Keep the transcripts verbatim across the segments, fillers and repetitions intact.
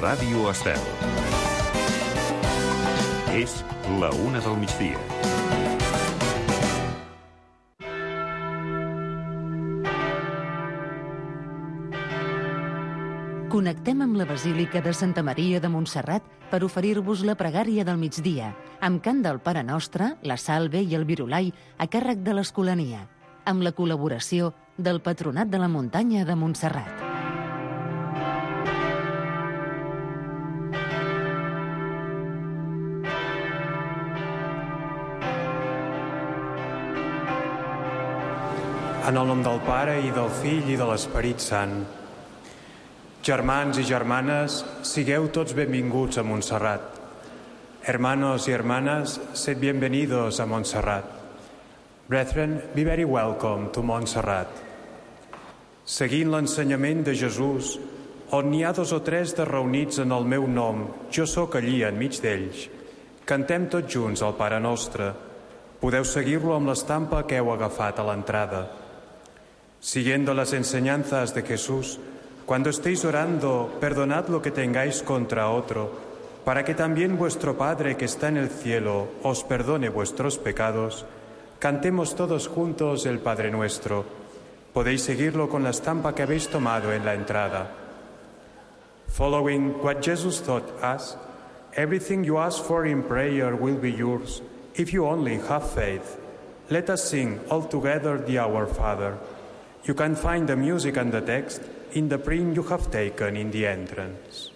Ràdio Estel. És la una del migdia. Connectem amb la Basílica de Santa Maria de Montserrat per oferir-vos la pregària del migdia, amb cant del Pare Nostre, la Salve i el Virolai a càrrec de l'Escolania, amb la col·laboració del Patronat de la Muntanya de Montserrat. En el nom del Pare, i del Fill, i de l'Esperit Sant. Germans i germanes, sigueu tots benvinguts a Montserrat. Hermanos y hermanas, sed bienvenidos a Montserrat. Brethren, be very welcome to Montserrat. Seguint l'ensenyament de Jesús, on n'hi ha dos o tres de reunits en el meu nom, jo sóc allí enmig d'ells. Cantem tots junts el Pare Nostre. Podeu seguir-lo amb l'estampa que heu agafat a l'entrada. Siguiendo las enseñanzas de Jesús, cuando estéis orando, perdonad lo que tengáis contra otro, para que también vuestro Padre que está en el cielo os perdone vuestros pecados. Cantemos todos juntos el Padre Nuestro. Podéis seguirlo con la estampa que habéis tomado en la entrada. Following what Jesus taught us, everything you ask for in prayer will be yours, if you only have faith. Let us sing all together the Our Father. You can find the music and the text in the print you have taken in the entrance.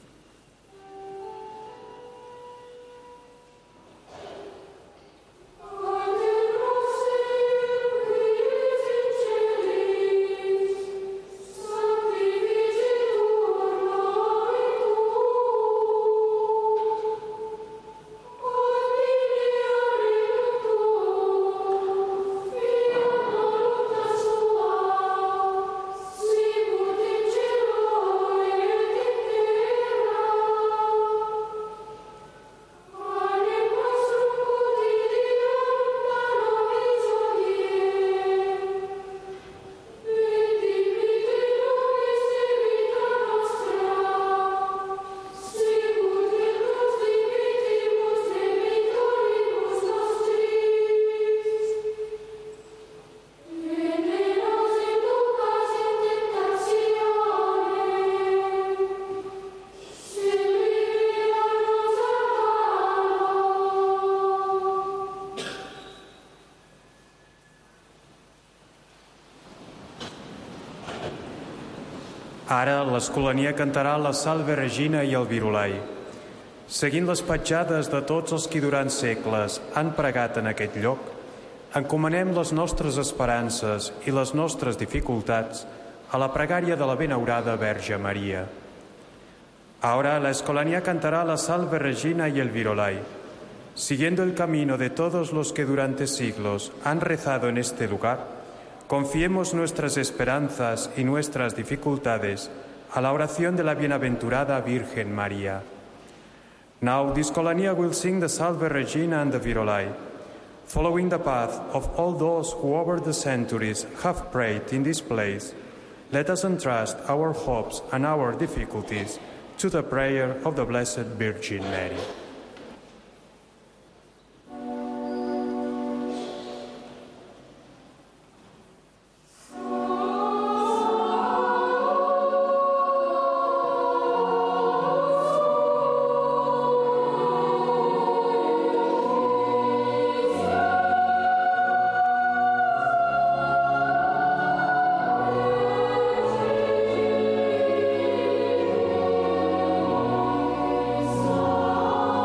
Ara l'Escolania cantarà la Salve Regina i el Virolai. Seguint les petjades de tots els qui durant segles han pregat en aquest lloc, encomanem les nostres esperances i les nostres dificultats a la pregària de la benaurada Verge Maria. Ahora la Escolania cantará la Salve Regina y el Virolai. Siguiendo el camino de todos los que durante siglos han rezado en este lugar, confiemos nuestras esperanzas y nuestras dificultades a la oración de la bienaventurada Virgen María. Now the Escolania will sing the Salve Regina and the Virolai, following the path of all those who over the centuries have prayed in this place. Let us entrust our hopes and our difficulties to the prayer of the Blessed Virgin Mary. Oh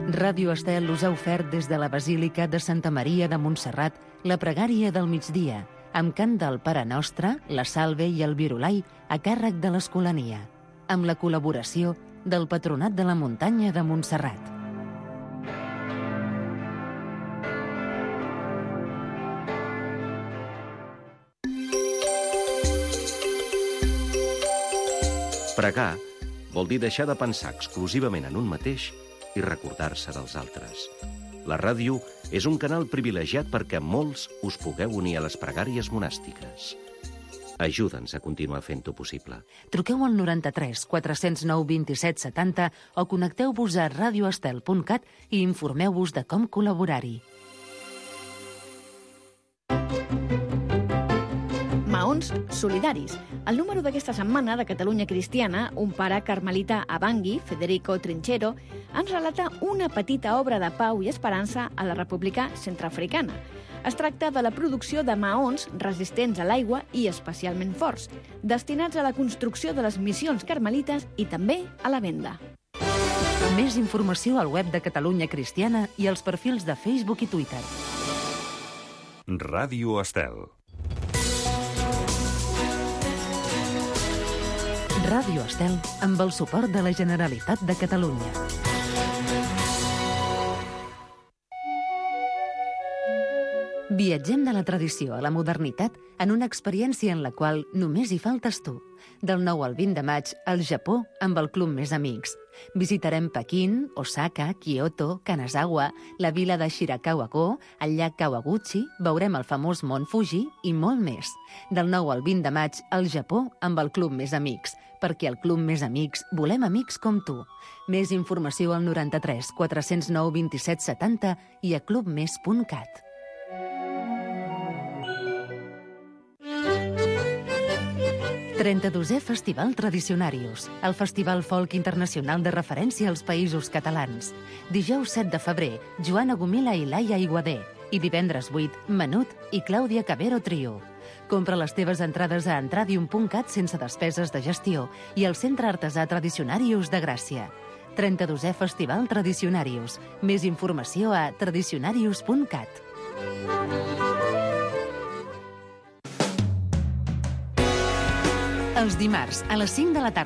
Ràdio Estel us ha ofert des de la Basílica de Santa Maria de Montserrat la pregària del migdia, amb cant del Pare Nostre, la Salve i el Virulai a càrrec de l'Escolania, amb la col·laboració del Patronat de la Muntanya de Montserrat. Pregar vol dir deixar de pensar exclusivament en un mateix i recordar-se dels altres. La ràdio és un canal privilegiat perquè molts us pugueu unir a les pregàries monàstiques. Ajuda'ns a continuar fent-ho possible. Truqueu al noranta-tres quatre zero nou vint-i-set setanta o connecteu-vos a radioestel punt cat i informeu-vos de com col·laborar-hi. Maons solidaris. El número d'aquesta setmana de Catalunya Cristiana, un pare carmelita a Bangui, Federico Trinchero, ens relata una petita obra de pau i esperança a la República Centreafricana. Es tracta de la producció de maons resistents a l'aigua i especialment forts, destinats a la construcció de les missions carmelites i també a la venda. Més informació al web de Catalunya Cristiana i als perfils de Facebook i Twitter. Ràdio Estel. Ràdio Estel, amb el suport de la Generalitat de Catalunya. Viatgem de la tradició a la modernitat en una experiència en la qual només hi faltes tu. Del nou al vint de maig, al Japó, amb el Club Més Amics. Visitarem Pequín, Osaka, Kyoto, Kanazawa, la vila de Shirakawa-go, el llac Kawaguchi, veurem el famós Mont Fuji i molt més. Del nou al vint de maig, al Japó, amb el Club Més Amics. Perquè al Club Més Amics volem amics com tu. Més informació al noranta-tres quatre zero nou vint-i-set setanta i a clubmes punt cat. trenta-dosè Festival Tradicionarius, el festival folk internacional de referència als països catalans. Dijous set de febrer, Joana Gomila i Laia Iguader. I divendres vuit, Menut i Clàudia Cabero Trio. Compra les teves entrades a entradium punt cat sense despeses de gestió i al Centre Artesà Tradicionarius de Gràcia. trenta-dosè Festival Tradicionarius. Més informació a tradicionarius punt cat. Els dimarts, a les cinc de la tarda,